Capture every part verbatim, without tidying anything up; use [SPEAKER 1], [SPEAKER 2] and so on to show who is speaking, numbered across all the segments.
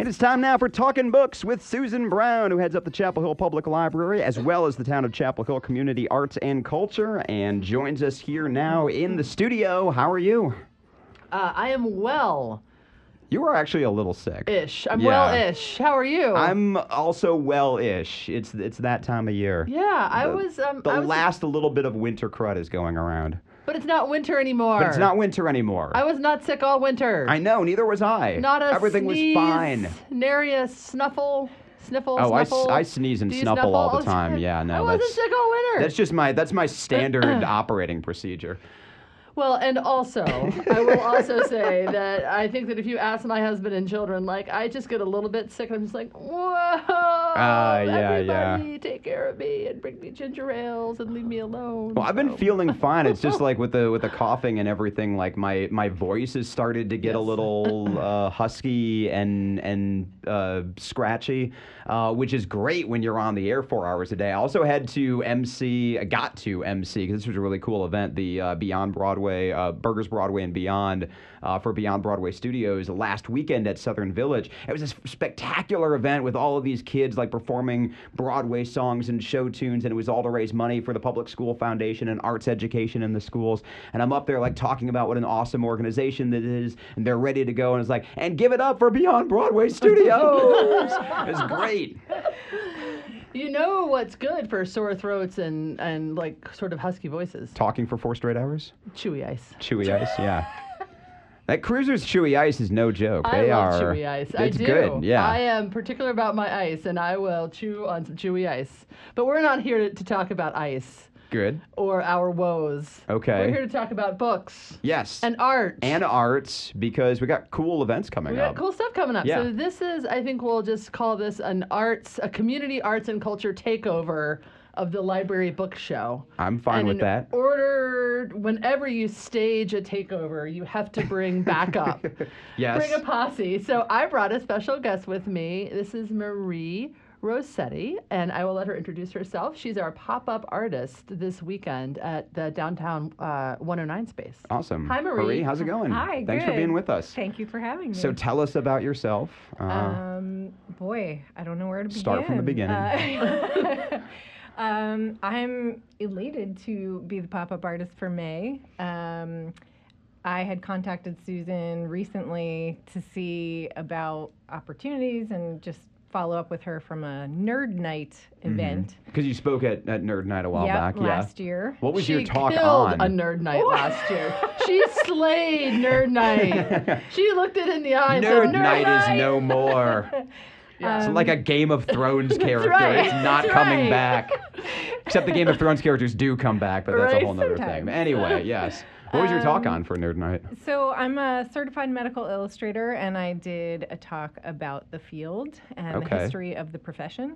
[SPEAKER 1] is time now for Talking Books with Susan Brown, who heads up the Chapel Hill Public Library, as well as the Town of Chapel Hill Community Arts and Culture, and joins us here now in the studio. How are you?
[SPEAKER 2] Uh, I am well.
[SPEAKER 1] You are actually a little sick.
[SPEAKER 2] Ish. I'm
[SPEAKER 1] Yeah.
[SPEAKER 2] well-ish. How are you?
[SPEAKER 1] I'm also well-ish. It's it's that time of year.
[SPEAKER 2] Yeah, I
[SPEAKER 1] The-
[SPEAKER 2] was. Um,
[SPEAKER 1] The
[SPEAKER 2] I was,
[SPEAKER 1] last little bit of winter crud is going around.
[SPEAKER 2] But it's not winter anymore.
[SPEAKER 1] But it's not winter anymore.
[SPEAKER 2] I was not sick all winter.
[SPEAKER 1] I know, neither was I.
[SPEAKER 2] Not a
[SPEAKER 1] Everything
[SPEAKER 2] sneeze,
[SPEAKER 1] was fine.
[SPEAKER 2] Nary a snuffle, sniffle,
[SPEAKER 1] Oh, I, s-
[SPEAKER 2] snuffle.
[SPEAKER 1] I sneeze and
[SPEAKER 2] Do you
[SPEAKER 1] snuffle all the
[SPEAKER 2] snuffle?
[SPEAKER 1] time. Yeah, no,
[SPEAKER 2] I wasn't
[SPEAKER 1] that's
[SPEAKER 2] sick all winter.
[SPEAKER 1] that's just my that's my standard operating procedure.
[SPEAKER 2] Well, and also, I will also say that I think that if you ask my husband and children, like, I just get a little bit sick, and I'm just like, whoa,
[SPEAKER 1] Ah, yeah, yeah.
[SPEAKER 2] everybody take care of me and bring me ginger ales and leave me alone.
[SPEAKER 1] Well, I've been
[SPEAKER 2] So-
[SPEAKER 1] feeling fine. It's just like with the with the coughing and everything, like my, my voice has started to get a
[SPEAKER 2] Yes.
[SPEAKER 1] little uh, husky and and uh, scratchy, uh, which is great when you're on the air four hours a day. I also had to M C, I got to M C because this was a really cool event, the uh, Beyond Broadway, uh, Burgers Broadway and Beyond uh, for Beyond Broadway Studios last weekend at Southern Village. It was a spectacular event with all of these kids like performing Broadway songs and show tunes, and it was all to raise money for the Public School Foundation and arts education in the schools. And I'm up there like talking about what an awesome organization that is, and they're ready to go, and it's like, and give it up for Beyond Broadway Studios. It was great.
[SPEAKER 2] You know what's good for sore throats and, and like sort of husky voices?
[SPEAKER 1] Talking for four straight hours?
[SPEAKER 2] Chewy ice.
[SPEAKER 1] Chewy ice, yeah. That Cruiser's Chewy Ice is no joke.
[SPEAKER 2] I
[SPEAKER 1] they
[SPEAKER 2] love
[SPEAKER 1] are.
[SPEAKER 2] chewy ice. I
[SPEAKER 1] It's
[SPEAKER 2] do.
[SPEAKER 1] good, yeah.
[SPEAKER 2] I am particular about my ice, and I will chew on some chewy ice. But we're not here to, to talk about ice
[SPEAKER 1] Good.
[SPEAKER 2] or our woes.
[SPEAKER 1] Okay.
[SPEAKER 2] We're here to talk about books
[SPEAKER 1] Yes.
[SPEAKER 2] and art.
[SPEAKER 1] And arts, because we got cool events coming
[SPEAKER 2] we got
[SPEAKER 1] up.
[SPEAKER 2] cool stuff coming up.
[SPEAKER 1] Yeah.
[SPEAKER 2] So this is, I think we'll just call this an arts, a community arts and culture takeover of the library book show.
[SPEAKER 1] I'm fine
[SPEAKER 2] and
[SPEAKER 1] with
[SPEAKER 2] in
[SPEAKER 1] that.
[SPEAKER 2] order, whenever you stage a takeover, you have to bring backup.
[SPEAKER 1] Yes.
[SPEAKER 2] Bring a posse. So I brought a special guest with me. This is Marie Rossetti, and I will let her introduce herself. She's our pop-up artist this weekend at the downtown uh, one oh nine space.
[SPEAKER 1] Awesome.
[SPEAKER 2] Hi, Marie.
[SPEAKER 1] Marie, how's it going?
[SPEAKER 3] Hi,
[SPEAKER 1] Thanks for
[SPEAKER 3] good.
[SPEAKER 1] being with us.
[SPEAKER 3] Thank you for having me.
[SPEAKER 1] So tell us about yourself. Uh,
[SPEAKER 3] um, boy, I don't know where to begin.
[SPEAKER 1] Start from the beginning.
[SPEAKER 3] Uh, um, I'm elated to be the pop-up artist for May. Um, I had contacted Susan recently to see about opportunities and just follow up with her from a Nerd Night event.
[SPEAKER 1] Because you spoke at, at Nerd Night a while
[SPEAKER 3] Yep,
[SPEAKER 1] back.
[SPEAKER 3] last year.
[SPEAKER 1] Yeah. What was
[SPEAKER 2] she
[SPEAKER 1] your talk
[SPEAKER 2] killed
[SPEAKER 1] on?
[SPEAKER 2] a nerd night last year. She slayed nerd night. She looked it in the eye and
[SPEAKER 1] Nerd
[SPEAKER 2] said, "Nerd
[SPEAKER 1] Night
[SPEAKER 2] night."
[SPEAKER 1] is no more.
[SPEAKER 2] Yeah.
[SPEAKER 1] It's like a Game of Thrones character.
[SPEAKER 2] right.
[SPEAKER 1] It's not
[SPEAKER 2] That's
[SPEAKER 1] coming
[SPEAKER 2] right.
[SPEAKER 1] back. Except the Game of Thrones characters do come back, but that's
[SPEAKER 2] Right,
[SPEAKER 1] a whole nother thing.
[SPEAKER 3] sometimes.
[SPEAKER 1] But anyway, yes. What was your talk
[SPEAKER 3] Um,
[SPEAKER 1] on for Nerd Night?
[SPEAKER 3] So I'm a certified medical illustrator, and I did a talk about the field and
[SPEAKER 1] Okay.
[SPEAKER 3] the history of the profession.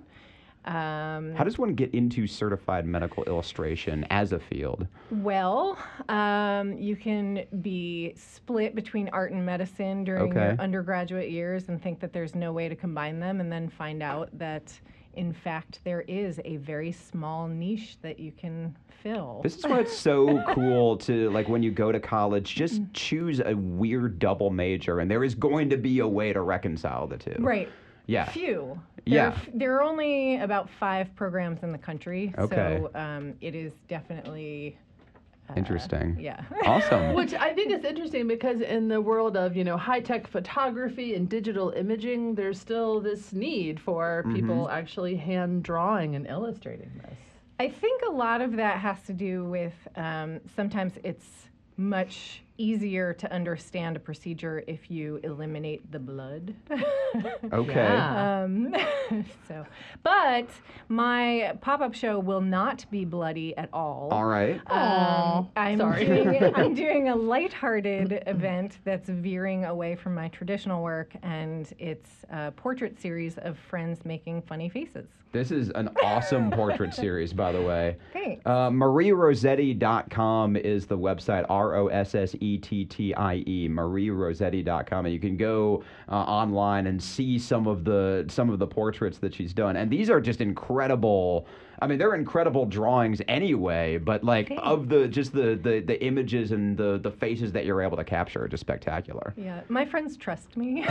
[SPEAKER 3] Um,
[SPEAKER 1] How does one get into certified medical illustration as a field?
[SPEAKER 3] well, um, you can be split between art and medicine during
[SPEAKER 1] Okay.
[SPEAKER 3] your undergraduate years and think that there's no way to combine them, and then find out that, in fact, there is a very small niche that you can fill.
[SPEAKER 1] This is why it's so cool to, like, when you go to college, just
[SPEAKER 3] Mm.
[SPEAKER 1] choose a weird double major, and there is going to be a way to reconcile the two.
[SPEAKER 3] Right.
[SPEAKER 1] Yeah.
[SPEAKER 3] Few.
[SPEAKER 1] Yeah.
[SPEAKER 3] There are, f- there are only about five programs in the country,
[SPEAKER 1] Okay.
[SPEAKER 3] so um, it is definitely uh,
[SPEAKER 1] Interesting.
[SPEAKER 3] Yeah.
[SPEAKER 1] Awesome.
[SPEAKER 2] Which I think is interesting because in the world of, you know, high-tech photography and digital imaging, there's still this need for
[SPEAKER 1] Mm-hmm.
[SPEAKER 2] people actually hand drawing and illustrating this.
[SPEAKER 3] I think a lot of that has to do with um, sometimes it's much easier to understand a procedure if you eliminate the blood.
[SPEAKER 1] Okay.
[SPEAKER 2] Yeah.
[SPEAKER 3] Um, so, but my pop-up show will not be bloody at all.
[SPEAKER 1] All right.
[SPEAKER 2] Aw,
[SPEAKER 3] Um, I'm
[SPEAKER 2] sorry.
[SPEAKER 3] doing I'm doing a lighthearted event that's veering away from my traditional work, and it's a portrait series of friends making funny faces.
[SPEAKER 1] This is an awesome portrait series, by the way.
[SPEAKER 3] Thanks.
[SPEAKER 1] Uh, Marie Rossetti dot com is the website, R O S S E T T I E, Marie Rossetti dot com, and you can go uh, online and see some of the some of the portraits that she's done. And these are just incredible I mean, they're incredible drawings anyway, but like
[SPEAKER 3] Thanks.
[SPEAKER 1] of the just the, the the images and the the faces that you're able to capture are just spectacular.
[SPEAKER 3] Yeah, my friends trust me.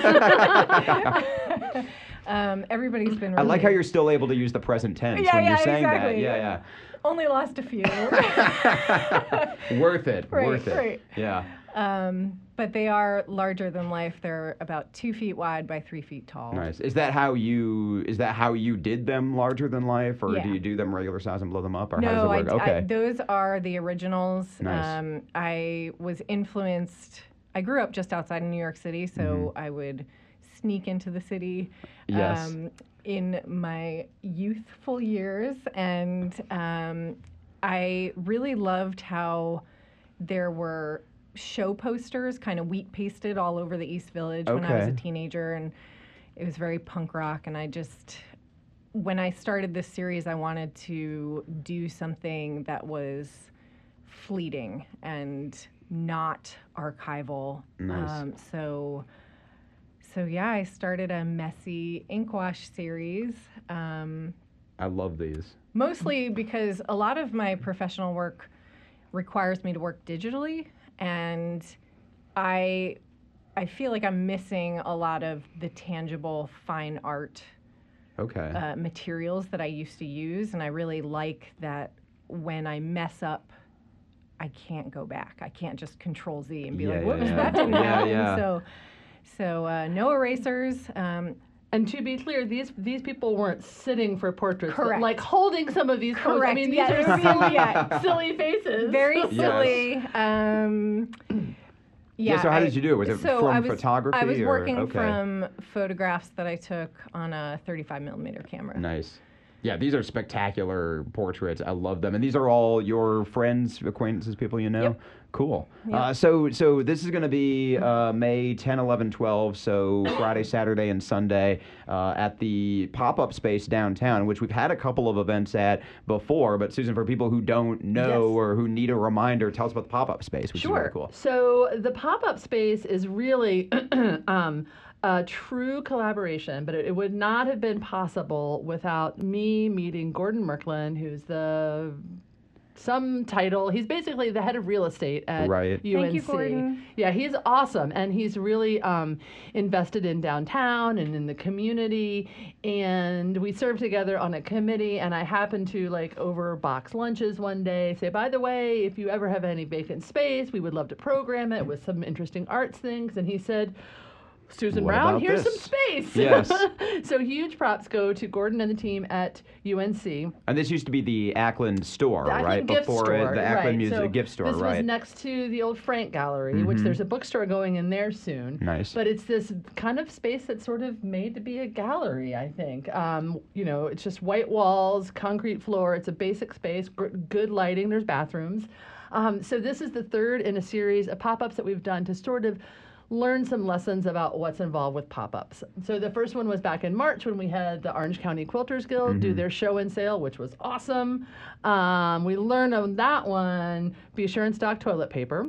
[SPEAKER 3] um, everybody's been. Really
[SPEAKER 1] I like how you're still able to use the present tense
[SPEAKER 3] Yeah,
[SPEAKER 1] when
[SPEAKER 3] yeah,
[SPEAKER 1] you're saying
[SPEAKER 3] exactly.
[SPEAKER 1] that. Yeah,
[SPEAKER 3] Only lost a few.
[SPEAKER 1] yeah. Worth it.
[SPEAKER 3] Right,
[SPEAKER 1] worth it.
[SPEAKER 3] right.
[SPEAKER 1] Yeah.
[SPEAKER 3] um, but they are larger than life. They're about two feet wide by three feet tall.
[SPEAKER 1] Nice. Is that how you is that how you did them larger than life, or
[SPEAKER 3] Yeah.
[SPEAKER 1] do you do them regular size and blow them up, or how
[SPEAKER 3] No,
[SPEAKER 1] does it
[SPEAKER 3] I,
[SPEAKER 1] work?
[SPEAKER 3] d- I-
[SPEAKER 1] Okay.
[SPEAKER 3] those are the originals.
[SPEAKER 1] Nice.
[SPEAKER 3] Um, I was influenced. I grew up just outside of New York City, so I would sneak into the city
[SPEAKER 1] Mm-hmm. Yes.
[SPEAKER 3] um, in my youthful years, and um, I really loved how there were show posters, kind of wheat pasted all over the East Village when I was a
[SPEAKER 1] Okay.
[SPEAKER 3] teenager, and it was very punk rock. And I just, when I started this series, I wanted to do something that was fleeting and not archival.
[SPEAKER 1] Nice.
[SPEAKER 3] Um, so, so yeah, I started a messy ink wash series. Um,
[SPEAKER 1] I love these.
[SPEAKER 3] Mostly because a lot of my professional work requires me to work digitally, and I I feel like I'm missing a lot of the tangible fine art
[SPEAKER 1] Okay.
[SPEAKER 3] uh, materials that I used to use, and I really like that when I mess up, I can't go back. I can't just Control Z and be
[SPEAKER 1] Yeah,
[SPEAKER 3] like,
[SPEAKER 1] yeah,
[SPEAKER 3] whoops,
[SPEAKER 1] yeah.
[SPEAKER 3] that didn't
[SPEAKER 1] Yeah,
[SPEAKER 3] happen.
[SPEAKER 1] yeah.
[SPEAKER 3] So, so uh, no erasers. Um,
[SPEAKER 2] And to be clear, these these people weren't sitting for portraits, but,
[SPEAKER 3] Correct.
[SPEAKER 2] like holding some of these. poses. I
[SPEAKER 3] Correct,
[SPEAKER 2] mean, these
[SPEAKER 3] yeah,
[SPEAKER 2] are
[SPEAKER 3] there's-
[SPEAKER 2] silly,
[SPEAKER 3] yeah.
[SPEAKER 2] silly faces.
[SPEAKER 3] Very
[SPEAKER 1] Yes.
[SPEAKER 3] silly. Um, yeah.
[SPEAKER 1] Yeah, so how
[SPEAKER 3] I-
[SPEAKER 1] did you do it? Was it
[SPEAKER 3] so
[SPEAKER 1] from
[SPEAKER 3] I was,
[SPEAKER 1] photography
[SPEAKER 3] I was
[SPEAKER 1] or-
[SPEAKER 3] working
[SPEAKER 1] okay.
[SPEAKER 3] from photographs that I took on a thirty-five millimeter camera.
[SPEAKER 1] Nice. Yeah, these are spectacular portraits. I love them. And these are all your friends, acquaintances, people you know?
[SPEAKER 3] Yep.
[SPEAKER 1] Cool.
[SPEAKER 3] Yep.
[SPEAKER 1] Uh, so so this is going to be uh, May tenth, eleven, twelve, so Friday, Saturday, and Sunday uh, at the pop-up space downtown, which we've had a couple of events at before. But Susan, for people who don't know
[SPEAKER 2] Yes.
[SPEAKER 1] or who need a reminder, tell us about the pop-up space, which is
[SPEAKER 2] Sure.
[SPEAKER 1] really cool.
[SPEAKER 2] So the pop-up space is really um, a true collaboration, but it, it would not have been possible without me meeting Gordon Merklin, who's the some title. He's basically the head of real estate at
[SPEAKER 1] Right.
[SPEAKER 2] U N C.
[SPEAKER 3] Thank you, Gordon.
[SPEAKER 2] Yeah, he's awesome, and he's really um, invested in downtown and in the community. And we served together on a committee, and I happened to, like, over box lunches one day, say, by the way, if you ever have any vacant space, we would love to program it with some interesting arts things. And he said, Susan
[SPEAKER 1] What
[SPEAKER 2] Brown,
[SPEAKER 1] about
[SPEAKER 2] here's
[SPEAKER 1] this?
[SPEAKER 2] some space.
[SPEAKER 1] Yes.
[SPEAKER 2] So huge props go to Gordon and the team at U N C.
[SPEAKER 1] And this used to be the Ackland store,
[SPEAKER 2] The Ackland
[SPEAKER 1] right?
[SPEAKER 2] gift
[SPEAKER 1] Before
[SPEAKER 2] store,
[SPEAKER 1] it, the Ackland
[SPEAKER 2] right.
[SPEAKER 1] Music
[SPEAKER 2] So
[SPEAKER 1] gift store,
[SPEAKER 2] this
[SPEAKER 1] right?
[SPEAKER 2] was next to the old Frank Gallery, which
[SPEAKER 1] Mhm.
[SPEAKER 2] there's a bookstore going in there soon.
[SPEAKER 1] Nice.
[SPEAKER 2] But it's this kind of space that's sort of made to be a gallery, I think. Um, you know, it's just white walls, concrete floor. It's a basic space, gr- good lighting. There's bathrooms. Um, so this is the third in a series of pop-ups that we've done to sort of learn some lessons about what's involved with pop-ups. So the first one was back in March when we had the Orange County Quilters Guild do their show and sale, which was awesome. Um, we learned on that one, be sure and stock toilet paper.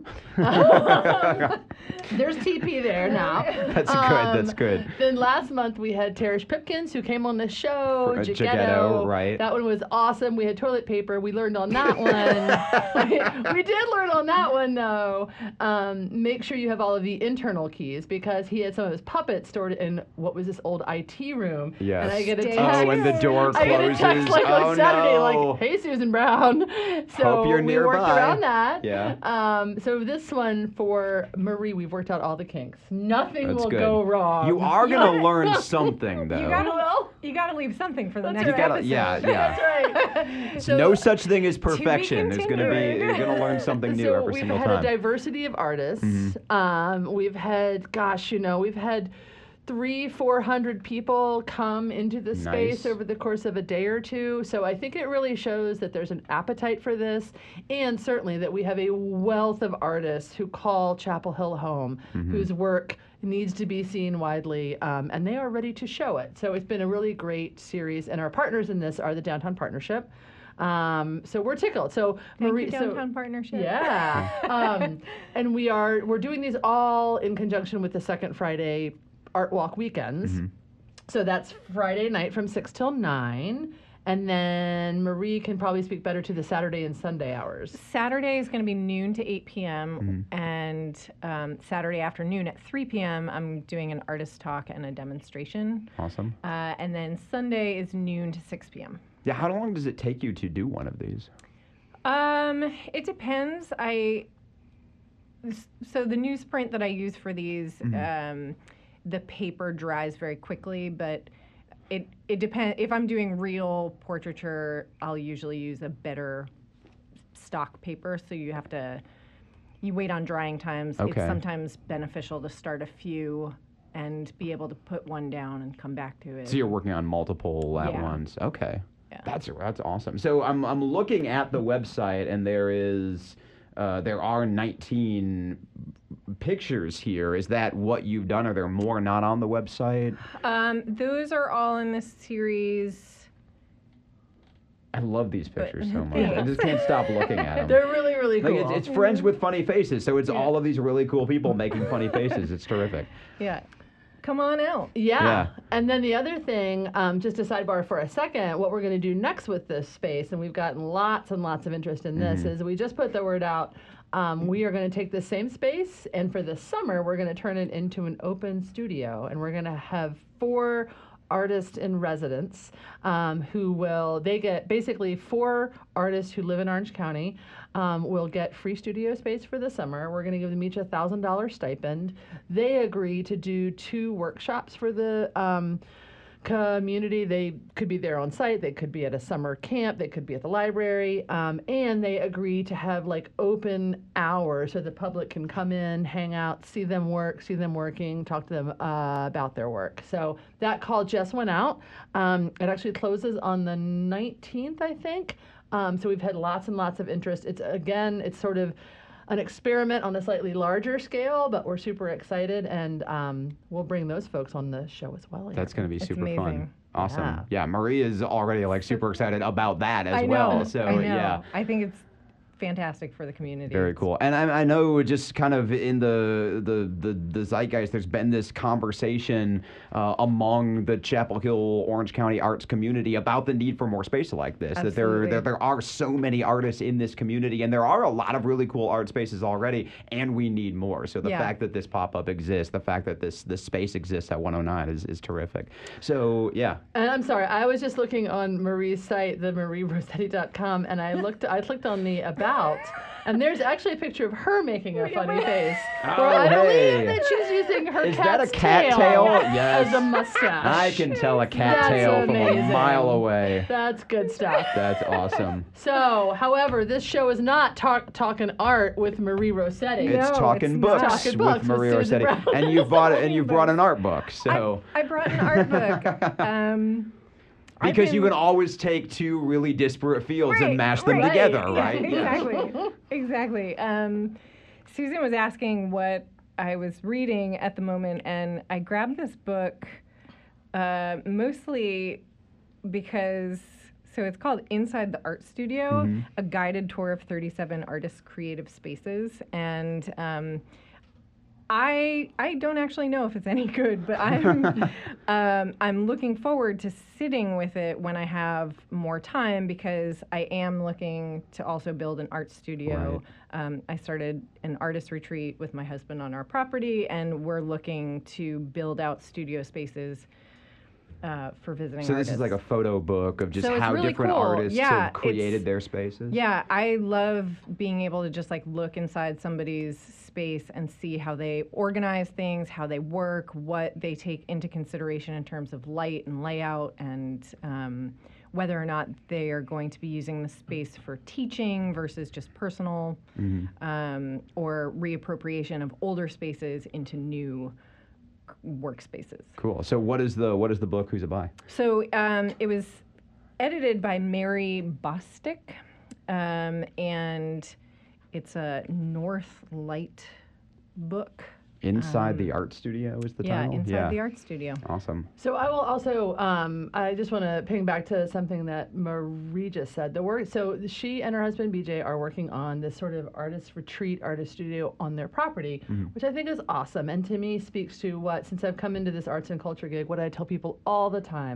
[SPEAKER 2] There's T P there now.
[SPEAKER 1] That's good, that's good.
[SPEAKER 2] Then last month we had Tarish Pipkins who came on the show.
[SPEAKER 1] For- uh,
[SPEAKER 2] Jagetto,
[SPEAKER 1] Jagetto, right.
[SPEAKER 2] That one was awesome. We had toilet paper. We learned on that one. we, we did learn on that one though. Um, make sure you have all of the internal keys because he had some of his puppets stored in what was this old I T room.
[SPEAKER 1] Yes.
[SPEAKER 2] And I get a
[SPEAKER 3] Stay
[SPEAKER 2] text.
[SPEAKER 1] Oh, when the door
[SPEAKER 2] I get a
[SPEAKER 1] closes.
[SPEAKER 2] text like
[SPEAKER 1] oh
[SPEAKER 2] on Saturday,
[SPEAKER 1] no.
[SPEAKER 2] like, "Hey, Susan Brown." So
[SPEAKER 1] Hope you're
[SPEAKER 2] we worked
[SPEAKER 1] nearby.
[SPEAKER 2] around that.
[SPEAKER 1] Yeah.
[SPEAKER 2] Um, so this one for Marie, we've worked out all the kinks. Nothing
[SPEAKER 1] That's
[SPEAKER 2] will
[SPEAKER 1] good.
[SPEAKER 2] go wrong.
[SPEAKER 1] You are gonna learn something though.
[SPEAKER 3] You gotta,
[SPEAKER 2] Well,
[SPEAKER 3] you gotta leave something for the
[SPEAKER 2] That's
[SPEAKER 3] next
[SPEAKER 2] right.
[SPEAKER 3] episode.
[SPEAKER 1] Yeah, yeah.
[SPEAKER 2] That's right. So,
[SPEAKER 1] no such thing as perfection. There's gonna be
[SPEAKER 3] continued.
[SPEAKER 1] you're gonna learn something new
[SPEAKER 2] so
[SPEAKER 1] every
[SPEAKER 2] we've
[SPEAKER 1] single
[SPEAKER 2] had
[SPEAKER 1] time.
[SPEAKER 2] a diversity of artists. Um, we've had, gosh, you know, we've had three, four hundred people come into the space
[SPEAKER 1] Nice.
[SPEAKER 2] over the course of a day or two. So I think it really shows that there's an appetite for this, and certainly that we have a wealth of artists who call Chapel Hill home, whose work needs to be seen widely, um, and they are ready to show it. So it's been a really great series, and our partners in this are the Downtown Partnership. Um, so we're tickled. So
[SPEAKER 3] Thank
[SPEAKER 2] Marie,
[SPEAKER 3] you,
[SPEAKER 2] so-
[SPEAKER 3] Downtown Partnership.
[SPEAKER 2] yeah, um, and we are we're doing these all in conjunction with the Second Friday Art Walk weekends. So that's Friday night from six till nine, And then Marie can probably speak better to the Saturday and Sunday hours.
[SPEAKER 3] Saturday is going to be noon to eight p.m. Mm-hmm. and um, Saturday afternoon at three p.m. I'm doing an artist talk and a demonstration.
[SPEAKER 1] Awesome.
[SPEAKER 3] Uh, and then Sunday is noon to six p.m.
[SPEAKER 1] Yeah, how long does it take you to do one of these?
[SPEAKER 3] Um, it depends. I so the newsprint that I use for these, mm-hmm. um, the paper dries very quickly, but it it depends. If I'm doing real portraiture, I'll usually use a better stock paper. So you have to you wait on drying times.
[SPEAKER 1] Okay.
[SPEAKER 3] It's sometimes beneficial to start a few and be able to put one down and come back to it.
[SPEAKER 1] So you're working on multiple at
[SPEAKER 3] Yeah.
[SPEAKER 1] once. Okay.
[SPEAKER 3] Yeah.
[SPEAKER 1] That's that's awesome. So I'm I'm looking at the website, and there is uh, there are nineteen pictures here. Is that what you've done? Are there more not on the website?
[SPEAKER 3] Um, those are all in this series.
[SPEAKER 1] I love these pictures so much.
[SPEAKER 2] Yeah.
[SPEAKER 1] I just can't stop looking at them.
[SPEAKER 2] They're really, really cool.
[SPEAKER 1] Like it's, it's friends with funny faces, so it's
[SPEAKER 3] Yeah.
[SPEAKER 1] all of these really cool people making funny faces. It's terrific.
[SPEAKER 3] Yeah. Come on out.
[SPEAKER 2] Yeah.
[SPEAKER 1] Yeah.
[SPEAKER 2] And then the other thing, um, just a sidebar for a second, what we're going to do next with this space, and we've gotten lots and lots of interest in this,
[SPEAKER 1] Mm-hmm.
[SPEAKER 2] is we just put the word out. Um, we are going to take the same space, and for the summer, we're going to turn it into an open studio, and we're going to have four artists in residence um, who will, they get basically four artists who live in Orange County um, will get free studio space for the summer. We're going to give them each a one thousand dollars stipend. They agree to do two workshops for the um, community. They could be there on site, they could be at a summer camp, they could be at the library, um, and they agree to have like open hours so the public can come in, hang out, see them work, see them working, talk to them uh, about their work. So that call just went out. Um, it actually closes on the nineteenth, I think. Um, so we've had lots and lots of interest. It's again, it's sort of an experiment on a slightly larger scale, but we're super excited, and um, we'll bring those folks on the show as well.
[SPEAKER 1] That's going to be
[SPEAKER 3] It's
[SPEAKER 1] super
[SPEAKER 3] amazing.
[SPEAKER 1] fun. Awesome.
[SPEAKER 2] Yeah.
[SPEAKER 1] Yeah, Marie is already like super excited about that as
[SPEAKER 3] I know.
[SPEAKER 1] well. So
[SPEAKER 3] I know.
[SPEAKER 1] yeah.
[SPEAKER 3] I think it's fantastic for the community.
[SPEAKER 1] Very cool. And I, I know just kind of in the the, the, the zeitgeist, there's been this conversation uh, among the Chapel Hill, Orange County arts community about the need for more space like this. That there,
[SPEAKER 3] Absolutely.
[SPEAKER 1] that there are so many artists in this community, and there are a lot of really cool art spaces already, and we need more. So the
[SPEAKER 3] Yeah.
[SPEAKER 1] fact that this pop-up exists, the fact that this this space exists at one oh nine is, is terrific. So yeah.
[SPEAKER 2] And I'm sorry, I was just looking on Marie's site, the marie rossetti dot com, and I looked, I clicked on the about, and there's actually a picture of her making a funny face.
[SPEAKER 1] Oh,
[SPEAKER 2] where I
[SPEAKER 1] hey.
[SPEAKER 2] believe that she's using her
[SPEAKER 1] Is that a
[SPEAKER 2] cat's
[SPEAKER 1] cat tail? Yes.
[SPEAKER 2] as a mustache.
[SPEAKER 1] I can tell a cat
[SPEAKER 2] That's
[SPEAKER 1] tail from a
[SPEAKER 2] amazing.
[SPEAKER 1] mile away.
[SPEAKER 2] That's good stuff.
[SPEAKER 1] That's awesome.
[SPEAKER 2] So, however, this show is not talk, talking art with Marie Rossetti.
[SPEAKER 1] It's
[SPEAKER 3] No,
[SPEAKER 1] talking
[SPEAKER 3] it's
[SPEAKER 1] books,
[SPEAKER 3] not.
[SPEAKER 2] Talking
[SPEAKER 1] with
[SPEAKER 2] books with
[SPEAKER 1] Maria
[SPEAKER 2] Susan
[SPEAKER 1] Rossetti,
[SPEAKER 2] Brown.
[SPEAKER 1] and you've brought it, and
[SPEAKER 3] Talking
[SPEAKER 1] you've brought
[SPEAKER 3] books.
[SPEAKER 1] an art book. So
[SPEAKER 3] I, I brought an art book. Um, I've
[SPEAKER 1] because you
[SPEAKER 3] been-
[SPEAKER 1] can always take two really disparate fields and
[SPEAKER 3] Right,
[SPEAKER 1] mash them
[SPEAKER 3] right.
[SPEAKER 1] together,
[SPEAKER 3] Yeah,
[SPEAKER 1] right? Yeah.
[SPEAKER 3] Exactly. exactly. Um, Susan was asking what I was reading at the moment, and I grabbed this book uh, mostly because, so it's called Inside the Art Studio,
[SPEAKER 1] Mm-hmm.
[SPEAKER 3] a guided tour of thirty-seven artists' creative spaces. And um, I I don't actually know if it's any good, but I'm um, I'm looking forward to sitting with it when I have more time, because I am looking to also build an art studio. Um, I started an artist retreat with my husband on our property, and we're looking to build out studio spaces uh, for visiting
[SPEAKER 1] So this
[SPEAKER 3] artists.
[SPEAKER 1] is like a photo book of just
[SPEAKER 3] So it's
[SPEAKER 1] how
[SPEAKER 3] really
[SPEAKER 1] different
[SPEAKER 3] cool.
[SPEAKER 1] artists
[SPEAKER 3] Yeah,
[SPEAKER 1] have created
[SPEAKER 3] it's-
[SPEAKER 1] their spaces.
[SPEAKER 3] Yeah, I love being able to just like look inside somebody's space and see how they organize things, how they work, what they take into consideration in terms of light and layout, and um, whether or not they are going to be using the space for teaching versus just personal, um, or reappropriation of older spaces into new workspaces.
[SPEAKER 1] Cool. So what is the what is the book? Who's it by?
[SPEAKER 3] So um, it was edited by Mary Bostick, um, and it's a North Light book.
[SPEAKER 1] Inside the Art Studio is the
[SPEAKER 3] Yeah,
[SPEAKER 1] title?
[SPEAKER 3] Inside the Art Studio.
[SPEAKER 1] Awesome.
[SPEAKER 2] So I will also, um, I just want to ping back to something that Marie just said. The work, so she and her husband B J are working on this sort of artist retreat, artist studio on their property, which I think is awesome. And to me speaks to what, since I've come into this arts and culture gig, what I tell people all the time.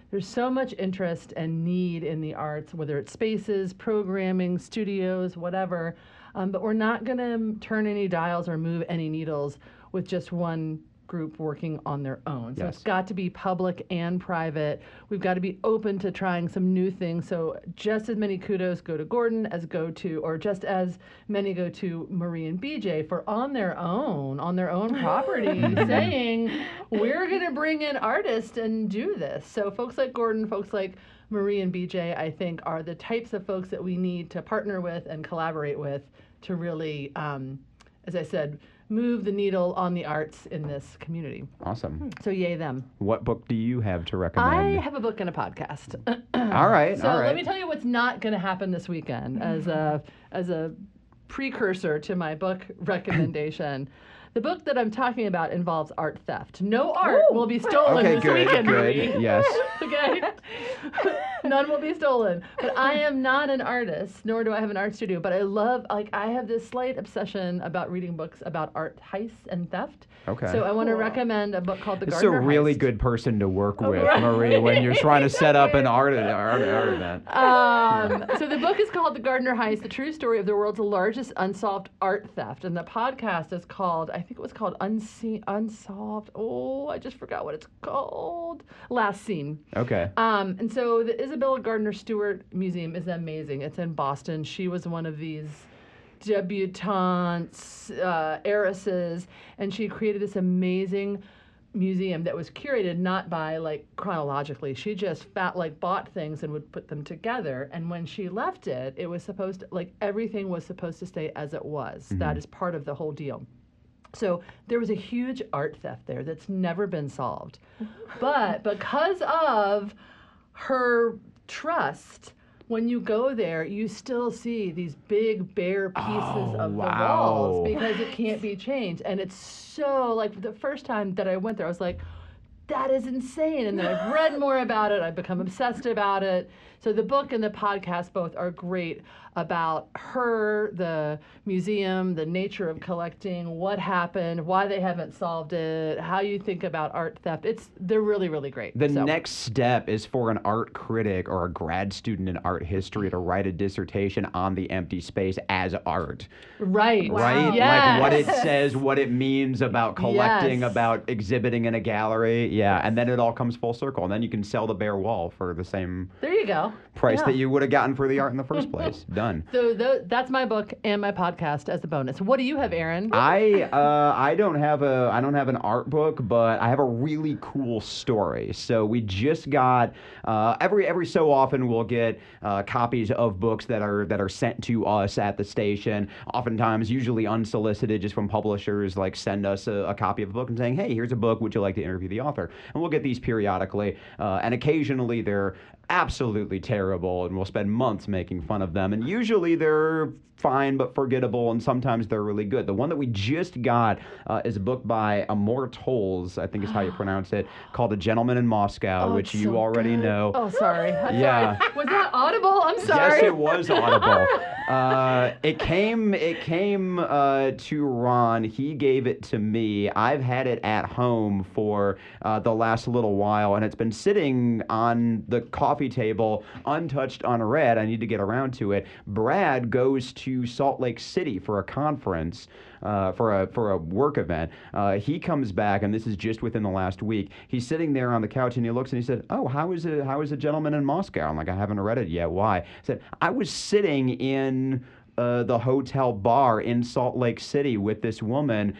[SPEAKER 2] there's so much interest and need in the arts, whether it's spaces, programming, studios, whatever. Um, but we're not going to turn any dials or move any needles with just one group working on their own. So
[SPEAKER 1] Yes.
[SPEAKER 2] it's got to be public and private. We've got to be open to trying some new things. So just as many kudos go to Gordon as go to, or just as many go to Marie and B J for on their own, on their own property, saying, we're going to bring in artists and do this. So folks like Gordon, folks like Marie and B J, I think, are the types of folks that we need to partner with and collaborate with to really, um, as I said, move the needle on the arts in this community.
[SPEAKER 1] Awesome.
[SPEAKER 2] So yay them.
[SPEAKER 1] What book do you have to recommend?
[SPEAKER 2] I have a book and a podcast.
[SPEAKER 1] all right,
[SPEAKER 2] So
[SPEAKER 1] all right.
[SPEAKER 2] let me tell you what's not going to happen this weekend as a as a precursor to my book recommendation. The book that I'm talking about involves art theft. No art
[SPEAKER 3] Ooh.
[SPEAKER 2] will be stolen
[SPEAKER 1] Okay,
[SPEAKER 2] this
[SPEAKER 1] good,
[SPEAKER 2] weekend,
[SPEAKER 1] good.
[SPEAKER 2] Marie.
[SPEAKER 1] Yes.
[SPEAKER 2] Okay. None will be stolen. But I am not an artist, nor do I have an art studio. But I love, like, I have this slight obsession about reading books about art heists and theft.
[SPEAKER 1] Okay.
[SPEAKER 2] So I want to
[SPEAKER 3] Cool.
[SPEAKER 2] recommend a book called The
[SPEAKER 1] It's a
[SPEAKER 2] Gardner
[SPEAKER 1] really
[SPEAKER 2] Heist.
[SPEAKER 1] good person to work with,
[SPEAKER 2] right.
[SPEAKER 1] Marie, when you're trying to set up an art, art, art event.
[SPEAKER 2] Um, so the book is called The Gardner Heist, the true story of the world's largest unsolved art theft. And the podcast is called, I think it was called Unseen, Unsolved. Oh, I just forgot what it's called. Last Seen.
[SPEAKER 1] Okay.
[SPEAKER 2] Um, and so the Isabella Gardner Stewart Museum is amazing. It's in Boston. She was one of these debutantes, uh, heiresses, and she created this amazing museum that was curated not by like chronologically. She just fat like bought things and would put them together. And when she left it, it was supposed to, like everything was supposed to stay as it was.
[SPEAKER 1] Mm-hmm.
[SPEAKER 2] That is part of the whole deal. So there was a huge art theft there that's never been solved. But because of her trust, when you go there, you still see these big bare pieces
[SPEAKER 1] Oh,
[SPEAKER 2] of
[SPEAKER 1] wow.
[SPEAKER 2] the walls because it can't be changed. And it's so, like, the first time that I went there, I was like, that is insane. And then I've read more about it. I've become obsessed about it. So the book and the podcast both are great about her, the museum, the nature of collecting, what happened, why they haven't solved it, how you think about art theft. It's they're really, really great.
[SPEAKER 1] The
[SPEAKER 2] So-
[SPEAKER 1] next step is for an art critic or a grad student in art history to write a dissertation on the empty space as art.
[SPEAKER 2] Right.
[SPEAKER 1] Right?
[SPEAKER 2] Yes.
[SPEAKER 1] Like what it says, what it means about collecting,
[SPEAKER 2] Yes.
[SPEAKER 1] about exhibiting in a gallery. Yeah, and then it all comes full circle. And then you can sell the bare wall for the same
[SPEAKER 2] There you go.
[SPEAKER 1] price
[SPEAKER 2] Yeah.
[SPEAKER 1] that you would have gotten for the art in the first place. Done.
[SPEAKER 2] So th- that's my book and my podcast as a bonus. What do you have, Aaron?
[SPEAKER 1] I uh, I don't have a I don't have an art book, but I have a really cool story. So we just got uh, every every so often we'll get uh, copies of books that are that are sent to us at the station. Oftentimes, usually unsolicited, just from publishers, like send us a, a copy of a book and saying, "Hey, here's a book. Would you like to interview the author?" And we'll get these periodically, uh, and occasionally they're absolutely terrible, and we'll spend months making fun of them. And usually they're fine but forgettable, and sometimes they're really good. The one that we just got uh, is a book by Amor Tolls, I think is how you pronounce it, called A Gentleman in Moscow,
[SPEAKER 2] Oh,
[SPEAKER 1] which
[SPEAKER 2] it's
[SPEAKER 1] you
[SPEAKER 2] so
[SPEAKER 1] already
[SPEAKER 2] good.
[SPEAKER 1] know.
[SPEAKER 2] Oh, sorry. I'm
[SPEAKER 1] Yeah.
[SPEAKER 2] sorry. Was that audible? I'm sorry.
[SPEAKER 1] Yes, it was audible. uh, it came. It came uh, to Ron. He gave it to me. I've had it at home for uh, the last little while, and it's been sitting on the coffee table, untouched, unread. I need to get around to it. Brad goes to Salt Lake City for a conference. Uh, for a for a work event. Uh, he comes back, and this is just within the last week. He's sitting there on the couch, and he looks, and he said, "Oh, how is it? How is a Gentleman in Moscow?" I'm like, "I haven't read it yet. Why?" I said, "I was sitting in uh, the hotel bar in Salt Lake City with this woman,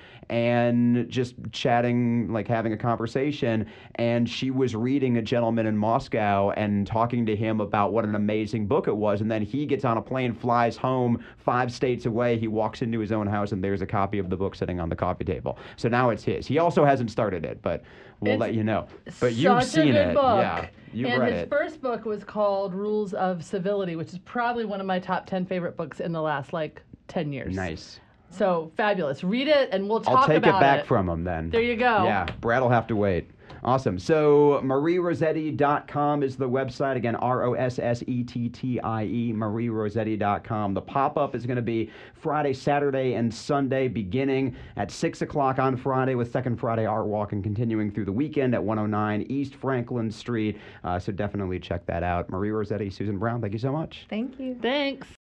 [SPEAKER 1] and just chatting, like having a conversation, and she was reading A Gentleman in Moscow and talking to him about what an amazing book it was, and then he gets on a plane, flies home five states away, he walks into his own house, and there's a copy of the book sitting on the coffee table. So now it's his. He also hasn't started it, but we'll
[SPEAKER 2] It's
[SPEAKER 1] let you know. But you've
[SPEAKER 2] Such
[SPEAKER 1] seen
[SPEAKER 2] a good
[SPEAKER 1] it.
[SPEAKER 2] book.
[SPEAKER 1] Yeah, you've
[SPEAKER 2] and
[SPEAKER 1] read
[SPEAKER 2] his
[SPEAKER 1] it.
[SPEAKER 2] first book was called Rules of Civility, which is probably one of my top ten favorite books in the last like ten years.
[SPEAKER 1] Nice.
[SPEAKER 2] So fabulous. Read it, and we'll talk
[SPEAKER 1] I'll take
[SPEAKER 2] about
[SPEAKER 1] it back from him then.
[SPEAKER 2] There you go.
[SPEAKER 1] Yeah, Brad will have to wait. Awesome. So marie rossetti dot com is the website. Again, R O S S E T T I E, marie rossetti dot com. The pop-up is going to be Friday, Saturday, and Sunday, beginning at six o'clock on Friday with Second Friday Art Walk and continuing through the weekend at one oh nine East Franklin Street. Uh, so definitely check that out. Marie Rossetti, Susan Brown, thank you so much.
[SPEAKER 3] Thank you.
[SPEAKER 2] Thanks.